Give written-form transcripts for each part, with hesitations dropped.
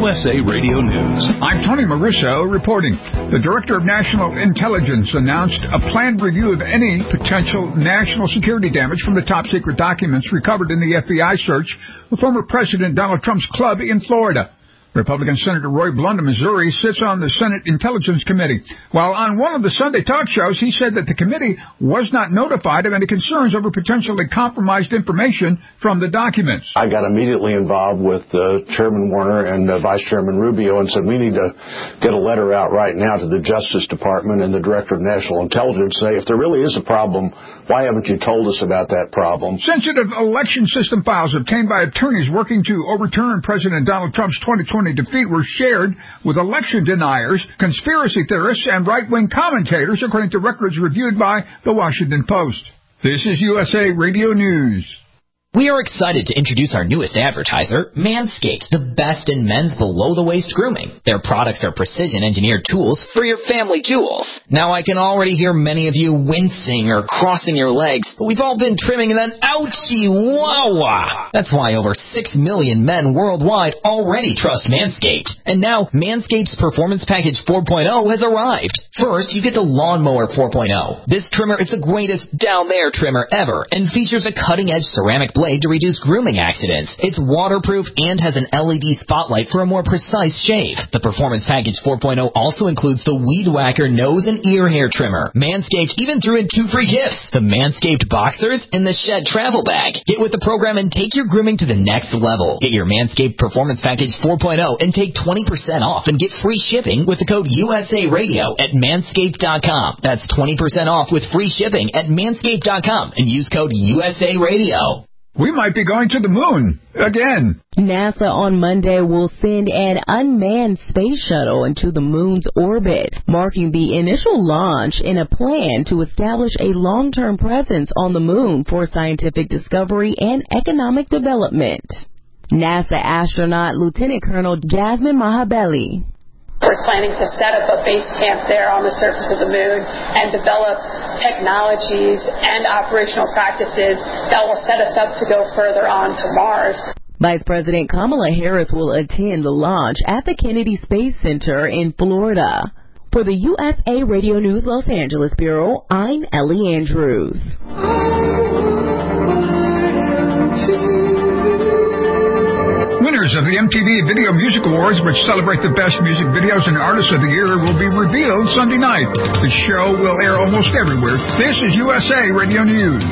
USA Radio News. I'm Tony Marusso reporting. The Director of National Intelligence announced a planned review of any potential national security damage from the top-secret documents recovered in the FBI search of former President Donald Trump's club in Florida. Republican Senator Roy Blunt of Missouri sits on the Senate Intelligence Committee. While on one of the Sunday talk shows, he said that the committee was not notified of any concerns over potentially compromised information from the documents. I got immediately involved with Chairman Warner and Vice Chairman Rubio and said we need to get a letter out right now to the Justice Department and the Director of National Intelligence, say if there really is a problem, why haven't you told us about that problem? Sensitive election system files obtained by attorneys working to overturn President Donald Trump's 2020 defeat were shared with election deniers, conspiracy theorists, and right-wing commentators, according to records reviewed by The Washington Post. This is USA Radio News. We are excited to introduce our newest advertiser, Manscaped, the best in men's below-the-waist grooming. Their products are precision-engineered tools for your family jewels. Now, I can already hear many of you wincing or crossing your legs, but we've all been trimming and then ouchie, wah-wah. That's why over 6 million men worldwide already trust Manscaped. And now, Manscaped's Performance Package 4.0 has arrived. First, you get the Lawnmower 4.0. This trimmer is the greatest down-there trimmer ever and features a cutting-edge ceramic blade to reduce grooming accidents. It's waterproof and has an LED spotlight for a more precise shave. The Performance Package 4.0 also includes the Weed Whacker nose and ear hair trimmer. Manscaped even threw in 2 free gifts, the Manscaped Boxers and the Shed Travel Bag. Get with the program and take your grooming to the next level. Get your Manscaped Performance Package 4.0 and take 20% off and get free shipping with the code USA Radio at manscaped.com. That's 20% off with free shipping at manscaped.com and use code USA Radio. We might be going to the moon again. NASA on Monday will send an unmanned space shuttle into the moon's orbit, marking the initial launch in a plan to establish a long-term presence on the moon for scientific discovery and economic development. NASA astronaut Lieutenant Colonel Jasmine Mahabeli. We're planning to set up a base camp there on the surface of the moon and develop technologies and operational practices that will set us up to go further on to Mars. Vice President Kamala Harris will attend the launch at the Kennedy Space Center in Florida. For the USA Radio News Los Angeles Bureau, I'm Ellie Andrews. Winners of the MTV Video Music Awards, which celebrate the best music videos and artists of the year, will be revealed Sunday night. The show will air almost everywhere. This is USA Radio News.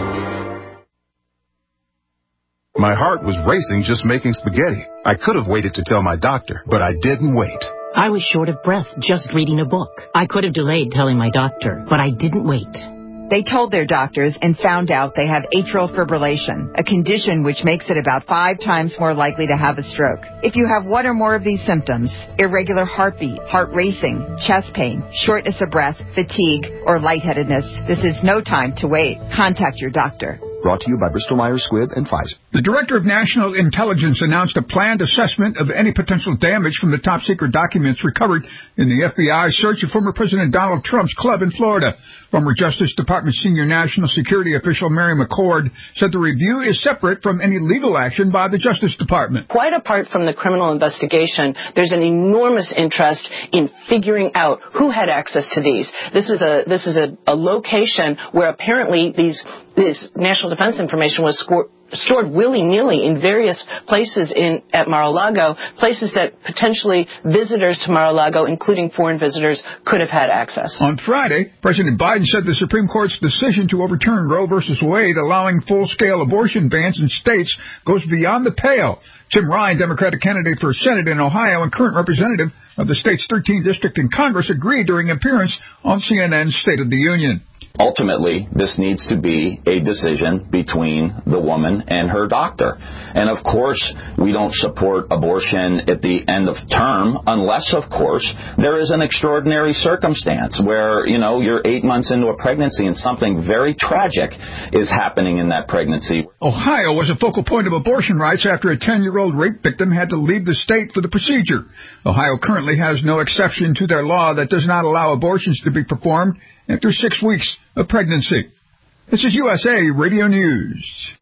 My heart was racing just making spaghetti. I could have waited to tell my doctor, but I didn't wait. I was short of breath just reading a book. I could have delayed telling my doctor, but I didn't wait. They told their doctors and found out they have atrial fibrillation, a condition which makes it about 5 times more likely to have a stroke. If you have one or more of these symptoms, irregular heartbeat, heart racing, chest pain, shortness of breath, fatigue, or lightheadedness, this is no time to wait. Contact your doctor. Brought to you by Bristol-Myers Squibb and Pfizer. The Director of National Intelligence announced a planned assessment of any potential damage from the top-secret documents recovered in the FBI search of former President Donald Trump's club in Florida. Former Justice Department Senior National Security Official Mary McCord said the review is separate from any legal action by the Justice Department. Quite apart from the criminal investigation, there's an enormous interest in figuring out who had access to these. This is a location where apparently this national defense information was stored willy-nilly in various places at Mar-a-Lago, places that potentially visitors to Mar-a-Lago, including foreign visitors, could have had access. On Friday, President Biden said the Supreme Court's decision to overturn Roe v. Wade, allowing full-scale abortion bans in states, goes beyond the pale. Tim Ryan, Democratic candidate for Senate in Ohio and current representative of the state's 13th district in Congress, agreed during an appearance on CNN's State of the Union. Ultimately, this needs to be a decision between the woman and her doctor. And, of course, we don't support abortion at the end of term unless, of course, there is an extraordinary circumstance where, you're 8 months into a pregnancy and something very tragic is happening in that pregnancy. Ohio was a focal point of abortion rights after a 10-year-old rape victim had to leave the state for the procedure. Ohio currently has no exception to their law that does not allow abortions to be performed after 6 weeks of pregnancy. This is USA Radio News.